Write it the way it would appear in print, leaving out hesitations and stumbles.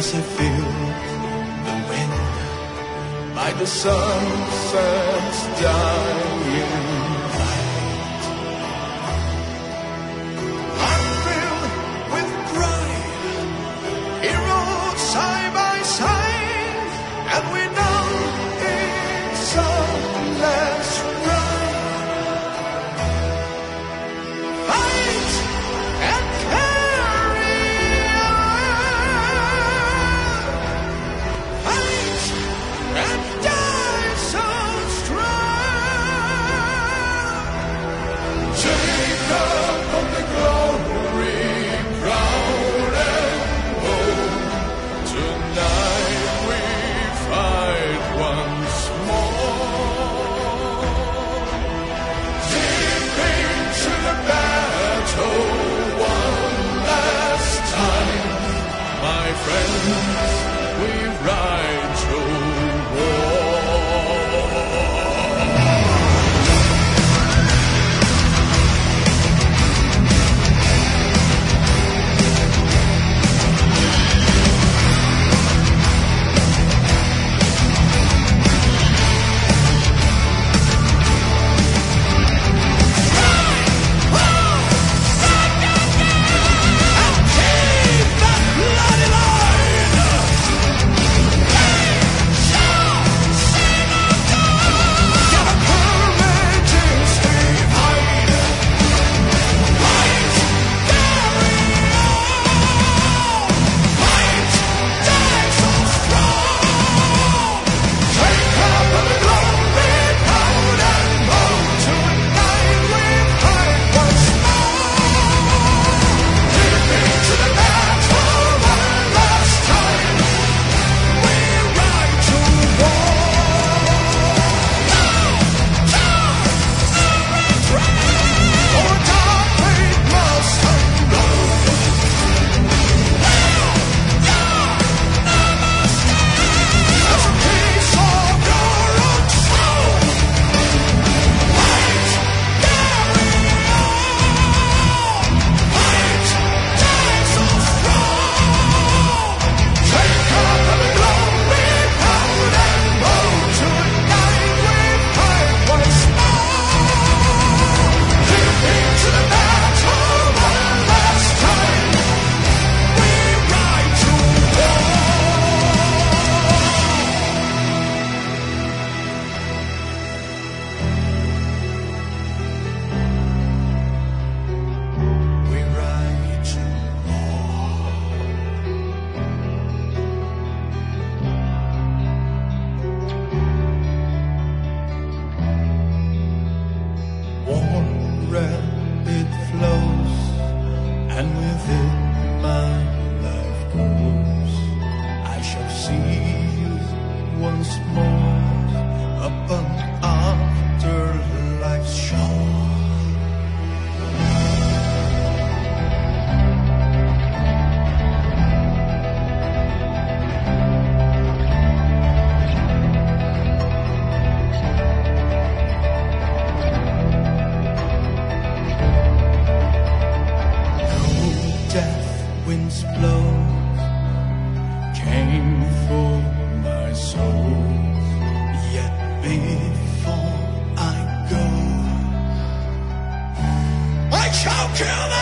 as I feel the wind by the sunset's dying light. I'm filled with pride, heroes side by side, and we know it's endless ride. Fight and carry on. Fight and die so strong. Take up of the glory crown and gold. Tonight we fight once more. Deep into the battle one last time, my friends, we ride to war. Winds blow came for my soul. Yet before I go, I shall kill them.